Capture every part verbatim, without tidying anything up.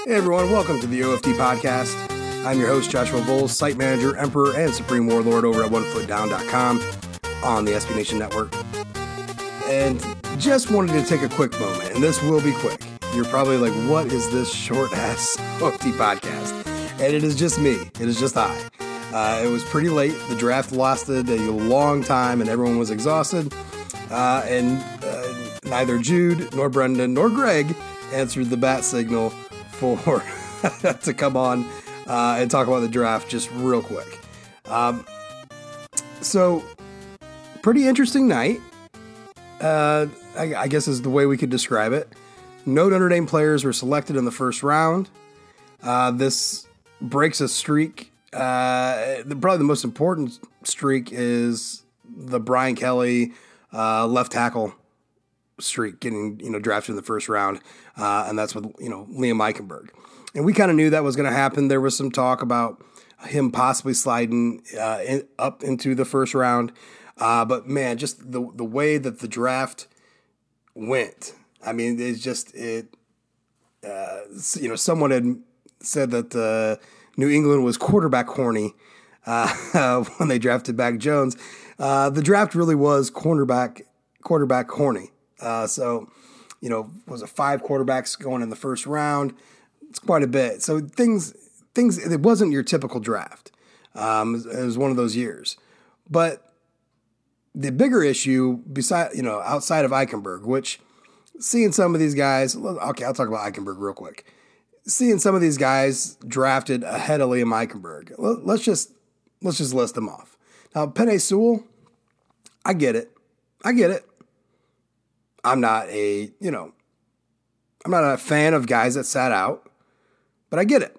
Hey everyone, welcome to the O F D podcast. I'm your host, Joshua Voles, site manager, emperor, and supreme warlord over at one foot down dot com on the S B Nation Network. And just wanted to take a quick moment, and this will be quick. You're probably like, what is this short-ass O F D podcast? And it is just me. It is just I. Uh, it was pretty late. The draft lasted a long time, and everyone was exhausted. Uh, and uh, neither Jude, nor Brendan, nor Greg answered the bat signal for to come on uh, and talk about the draft just real quick. Um, so, pretty interesting night, uh, I, I guess is the way we could describe it. No Notre Dame players were selected in the first round. Uh, this breaks a streak. Uh, the, probably the most important streak is the Brian Kelly uh, left tackle streak, getting, you know, drafted in the first round. Uh, and that's with, you know, Liam Eichenberg. And we kind of knew that was going to happen. There was some talk about him possibly sliding uh, in, up into the first round. Uh, but man, just the the way that the draft went. I mean, it's just, it, uh, you know, someone had said that uh, New England was quarterback horny uh, when they drafted Mac Jones. Uh, the draft really was cornerback, quarterback horny. Uh, so, you know, was it five quarterbacks going in the first round? It's quite a bit. So things, things, it wasn't your typical draft. Um, it was one of those years. But the bigger issue, beside, you know, outside of Eichenberg, which seeing some of these guys, okay, I'll talk about Eichenberg real quick. Seeing some of these guys drafted ahead of Liam Eichenberg, let's just let's just list them off. Now, Penei Sewell, I get it, I get it. I'm not a, you know, I'm not a fan of guys that sat out, but I get it.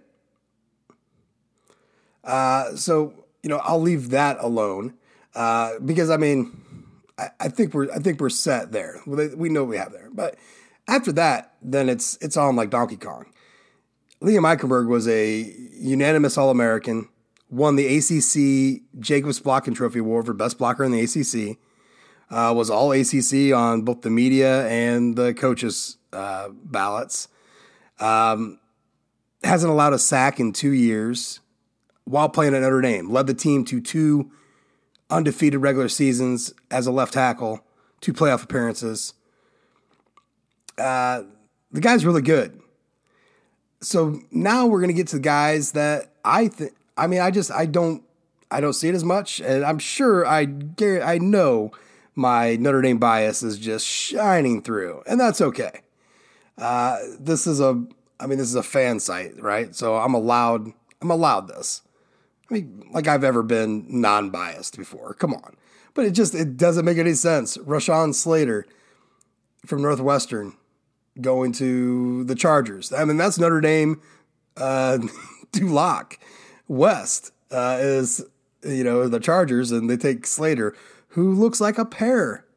Uh, so, you know, I'll leave that alone uh, because, I mean, I, I think we're I think we're set there. We know what we have there. But after that, then it's it's on like Donkey Kong. Liam Eichenberg was a unanimous All-American, won the A C C Jacobs Blocking Trophy Award for best blocker in the A C C. Uh, was all A C C on both the media and the coaches' uh, ballots. Um, hasn't allowed a sack in two years while playing at Notre Dame. Led the team to two undefeated regular seasons as a left tackle, two playoff appearances. Uh, the guy's really good. So now we're going to get to the guys that I think, I mean, I just, I don't, I don't see it as much. And I'm sure I, I know my Notre Dame bias is just shining through, and that's okay. Uh, this is a, I mean, this is a fan site, right? So I'm allowed, I'm allowed this. I mean, like I've ever been non-biased before. Come on. But it just, it doesn't make any sense. Rashawn Slater from Northwestern going to the Chargers. I mean, that's Notre Dame uh, to lock. West uh, is, you know, the Chargers, and they take Slater, who looks like a pear.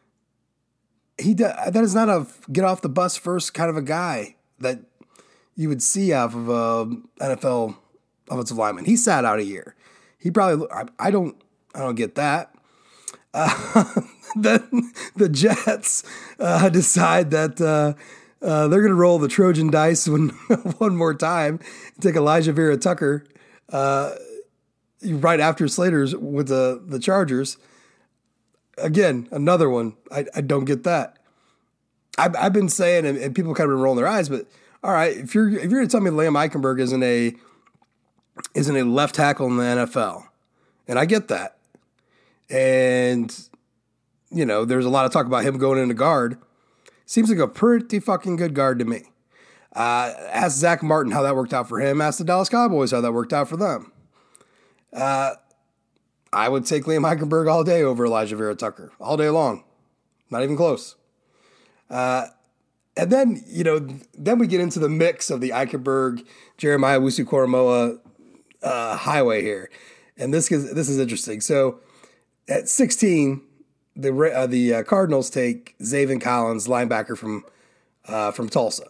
He That is not a get off the bus first kind of a guy that you would see off of an N F L offensive lineman. He sat out a year. He probably, I, I don't, I don't get that. Uh, then the Jets uh, decide that uh, uh, they're going to roll the Trojan dice one, one more time, take Elijah Vera Tucker uh, right after Slater's with the, the Chargers. Again, another one. I, I don't get that. I've, I've been saying, and, and people kind of been rolling their eyes, but all right, if you're if you're going to tell me Liam Eichenberg isn't a isn't a left tackle in the N F L, and I get that, and you know, there's a lot of talk about him going into guard. Seems like a pretty fucking good guard to me. Uh, ask Zach Martin how that worked out for him. Ask the Dallas Cowboys how that worked out for them. Uh, I would take Liam Eichenberg all day over Elijah Vera Tucker. All day long. Not even close. Uh, and then, you know, then we get into the mix of the Eichenberg, Jeremiah Owusu-Koramoah uh, highway here. And this is, this is interesting. So at sixteen, the uh, the uh, Cardinals take Zaven Collins, linebacker from uh, from Tulsa.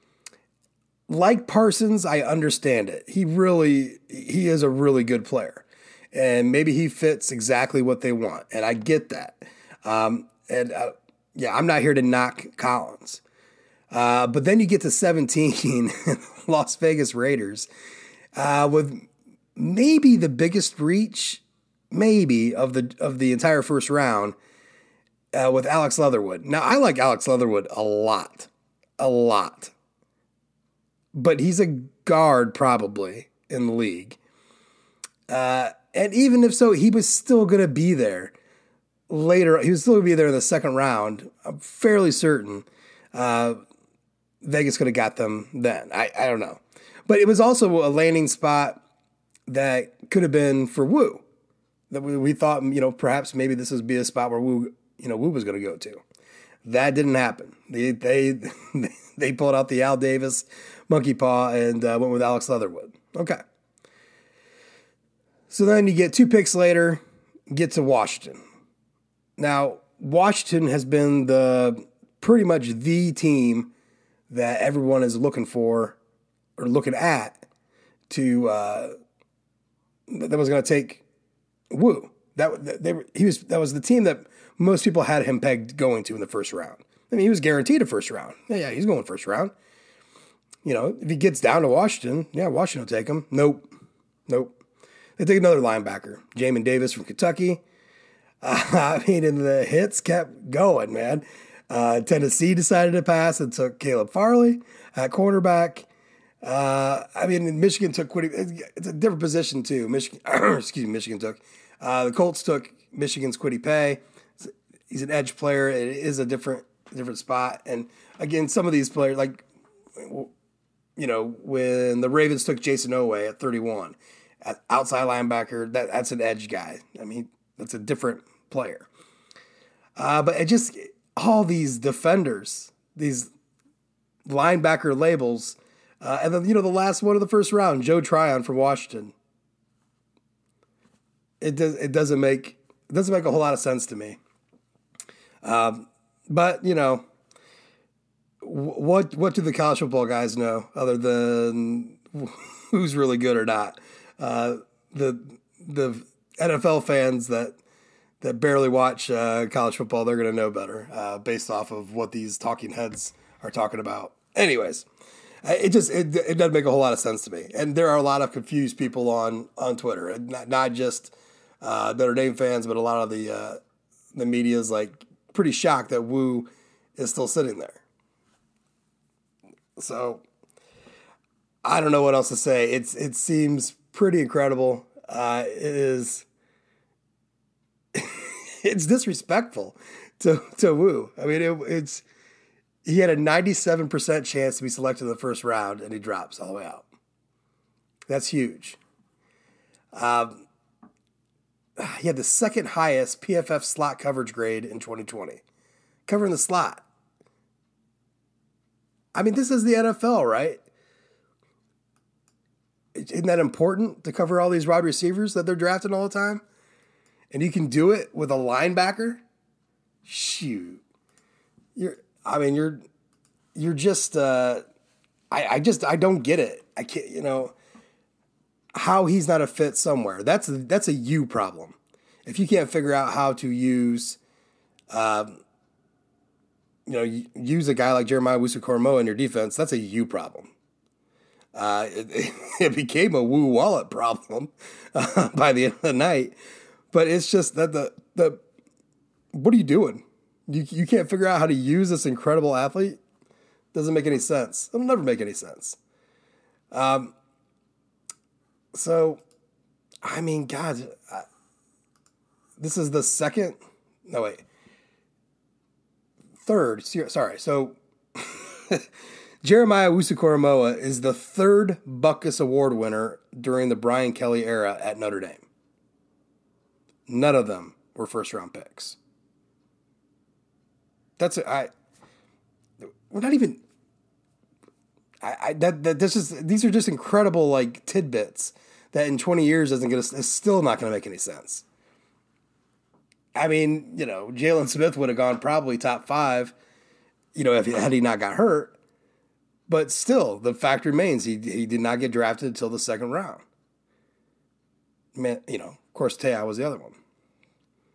Like Parsons, I understand it. He really, he is a really good player. And maybe he fits exactly what they want. And I get that. Um, and uh, yeah, I'm not here to knock Collins. Uh, but then you get to seventeen, Las Vegas Raiders, uh, with maybe the biggest reach, maybe of the of the entire first round, uh, with Alex Leatherwood. Now I like Alex Leatherwood a lot, a lot, but he's a guard probably in the league, uh, and even if so, he was still going to be there later. He was still going to be there in the second round. I'm fairly certain. Uh, Vegas could have got them then. I, I don't know. But it was also a landing spot that could have been for Wu. That we, we thought, you know, perhaps maybe this would be a spot where Wu, you know, Wu was going to go to. That didn't happen. They they they pulled out the Al Davis monkey paw and uh, went with Alex Leatherwood. Okay. So then you get two picks later, get to Washington. Now, Washington has been the pretty much the team that everyone is looking for or looking at to uh, that was going to take Wu. That they were, he was that was the team that most people had him pegged going to in the first round. I mean, he was guaranteed a first round. Yeah, yeah, he's going first round. You know, if he gets down to Washington, yeah, Washington will take him. Nope, nope. They take another linebacker, Jamin Davis from Kentucky. Uh, I mean, and the hits kept going, man. Uh, Tennessee decided to pass and took Caleb Farley at cornerback. Uh, I mean, Michigan took Quiddy. It's a different position too. Michigan, excuse me, Michigan took. Uh, the Colts took Michigan's Quiddy Pay. He's an edge player. It is a different different spot. And again, some of these players, like, you know, when the Ravens took Jason Oweh at thirty-one, at outside linebacker, that that's an edge guy. I mean, that's a different player. Uh, but it just all these defenders, these linebacker labels, uh, and then, you know, the last one of the first round, Joe Tryon from Washington. It does. It doesn't make it doesn't make a whole lot of sense to me. Um, but you know, what what do the college football guys know other than who's really good or not? Uh, the the N F L fans that. that barely watch uh, college football, they're going to know better uh, based off of what these talking heads are talking about. Anyways, it just it, it doesn't make a whole lot of sense to me. And there are a lot of confused people on on Twitter, and not, not just uh, Notre Dame fans, but a lot of the uh, the media is like pretty shocked that Wu is still sitting there. So I don't know what else to say. It's it seems pretty incredible. Uh, it is. It's disrespectful to to Wu. I mean, it, it's he had a ninety-seven percent chance to be selected in the first round, and he drops all the way out. That's huge. Um, he had the second highest P F F slot coverage grade in twenty twenty, covering the slot. I mean, this is the N F L, right? Isn't that important to cover all these wide receivers that they're drafting all the time? And you can do it with a linebacker? Shoot. You're I mean, you're you're just uh I, I just I don't get it. I can't, you know, how he's not a fit somewhere. That's a, that's a you problem. If you can't figure out how to use um you know, use a guy like Jeremiah Owusu-Koramoah in your defense, that's a you problem. Uh, it, it became a Woo wallet problem uh, by the end of the night. But it's just that the the what are you doing? You you can't figure out how to use this incredible athlete? Doesn't make any sense. It'll never make any sense. Um. So, I mean, God, I, this is the second. No wait. Third. Sorry. So, Jeremiah Owusu-Koramoah is the third Butkus Award winner during the Brian Kelly era at Notre Dame. None of them were first round picks. That's I. We're not even. I, I that that this is these are just incredible like tidbits that in twenty years isn't gonna is still not gonna make any sense. I mean, you know, Jalen Smith would have gone probably top five, you know, if he, had he not got hurt. But still, the fact remains he he did not get drafted until the second round. Man, you know, of course, Te'o was the other one.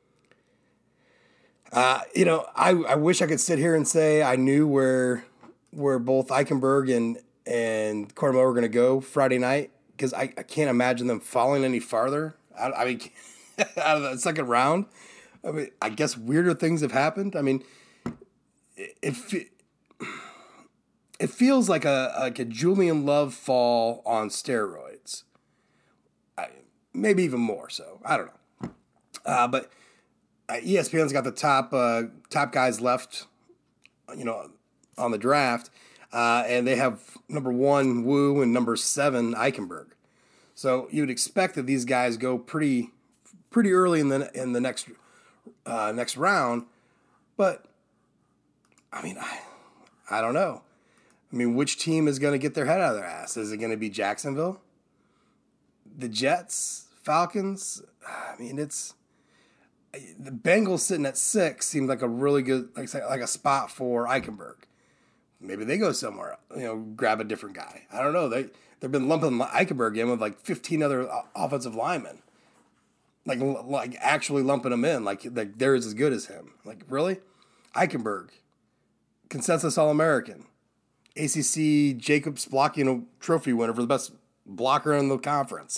Uh, you know, I, I wish I could sit here and say I knew where where both Eichenberg and and Courtois are going to go Friday night, because I, I can't imagine them falling any farther. I, I mean, out of the second round. I mean, I guess weirder things have happened. I mean, it it, it feels like a like a Julian Love fall on steroids. I, maybe even more so. I don't know. Uh, but E S P N's got the top uh, top guys left, you know, on the draft, uh, and they have number one Wu and number seven Eichenberg. So you would expect that these guys go pretty pretty early in the in the next uh, next round, but I mean, I, I don't know. I mean, which team is going to get their head out of their ass? Is it going to be Jacksonville, the Jets, Falcons? I mean, it's the Bengals sitting at six seemed like a really good like like a spot for Eichenberg. Maybe they go somewhere, you know, grab a different guy. I don't know. They they've been lumping Eichenberg in with like fifteen other offensive linemen. Like, like actually lumping them in, like, like they're as good as him. Like, really? Eichenberg, consensus All-American, A C C Jacobs blocking trophy winner for the best blocker in the conference.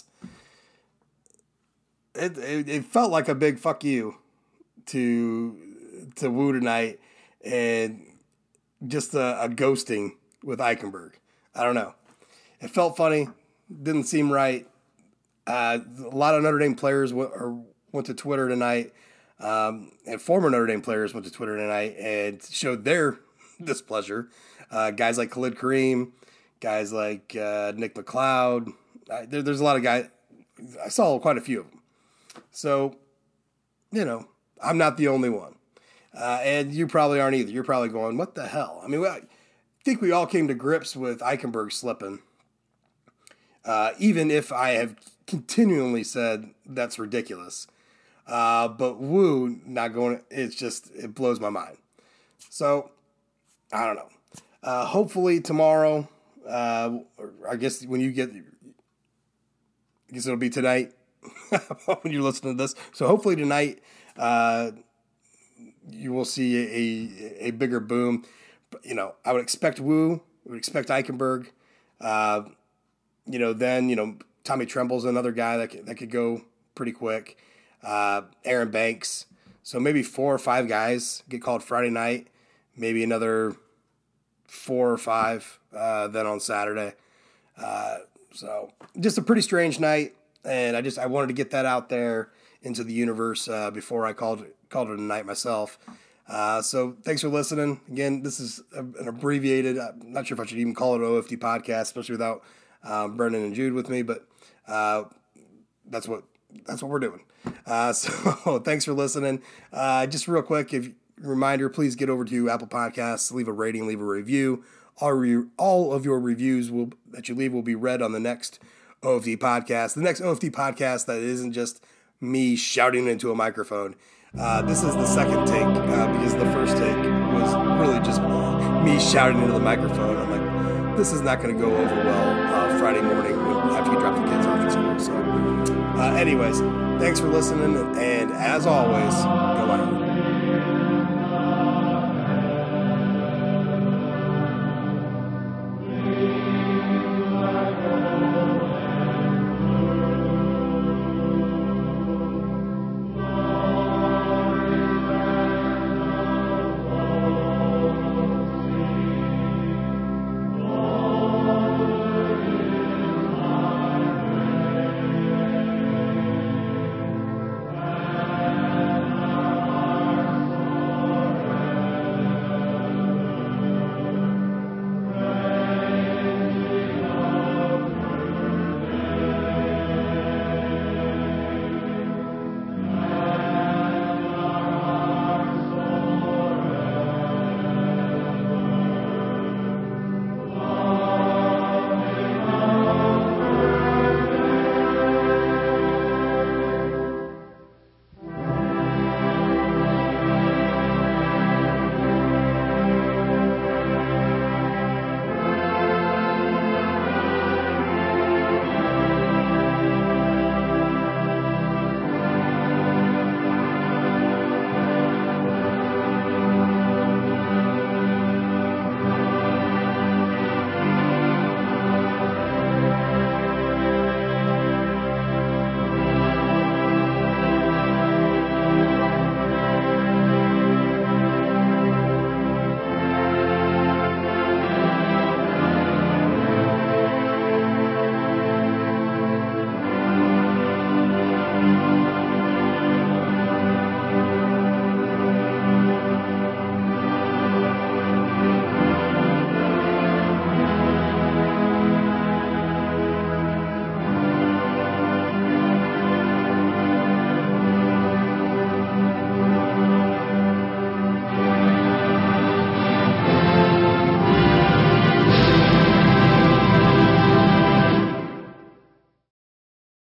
It, it it felt like a big fuck you to to Wu tonight, and just a, a ghosting with Eichenberg. I don't know. It felt funny. Didn't seem right. Uh, a lot of Notre Dame players w- or went to Twitter tonight, um, and former Notre Dame players went to Twitter tonight and showed their displeasure. Uh, guys like Khalid Kareem, guys like uh, Nick McLeod. Uh, there, there's a lot of guys. I saw quite a few of them. So, you know, I'm not the only one. Uh, and you probably aren't either. You're probably going, what the hell? I mean, I think we all came to grips with Eichenberg slipping. Uh, even if I have continually said that's ridiculous. Uh, but Wu not going, it's just, it blows my mind. So, I don't know. Uh, hopefully tomorrow, uh, or I guess when you get, I guess it'll be tonight when you're listening to this. So hopefully tonight, uh, you will see a, a, a bigger boom. But, you know, I would expect Wu, I would expect Eichenberg, uh, You know, then, you know, Tommy Tremble's another guy that could, that could go pretty quick. Uh, Aaron Banks. So maybe four or five guys get called Friday night. Maybe another four or five uh, then on Saturday. Uh, so just a pretty strange night. And I just I wanted to get that out there into the universe uh, before I called, called it a night myself. Uh, so thanks for listening. Again, this is a, an abbreviated, I'm not sure if I should even call it an O F D podcast, especially without Um, Brendan and Jude with me, but uh, that's what that's what we're doing. Uh, so thanks for listening. Uh, just real quick, if reminder, please get over to Apple Podcasts, leave a rating, leave a review. All, re- all of your reviews will that you leave will be read on the next O F D podcast. The next O F D podcast that isn't just me shouting into a microphone. Uh, this is the second take uh, because the first take was really just me shouting into the microphone. I'm like, this is not going to go over well uh, Friday morning after you drop the kids off at school. So, uh, anyways, thanks for listening, and as always, go out.